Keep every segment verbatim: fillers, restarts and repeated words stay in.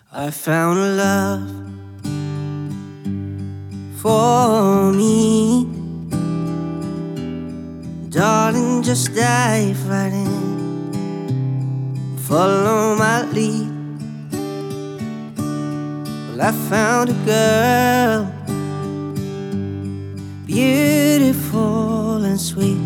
I found a love for me. Darling, just dive right in, follow my lead. Well, I found a girl, beautiful and sweet.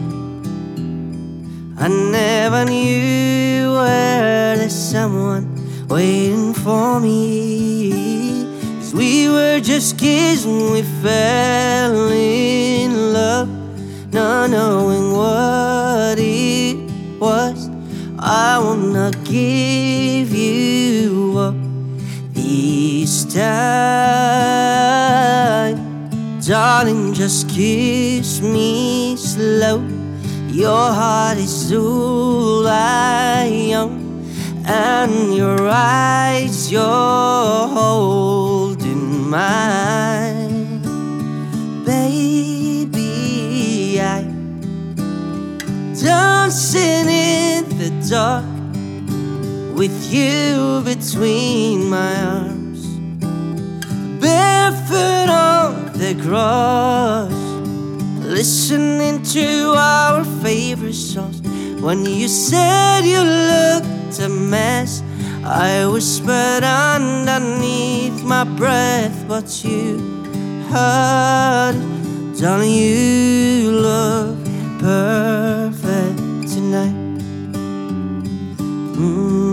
I never knew where there's someone waiting for me. 'Cause we were just kids when we fell in love, not knowing what it was. I wanna give you up this time. Darling, just kiss me slow. Your heart is all I own, and your eyes you're holding mine. Baby, I dancing in the dark with you between my arms, barefoot on the grass, listening to our favorite songs. When you said you looked a mess, I whispered underneath my breath, but you heard it. Darling, you look perfect tonight. mm.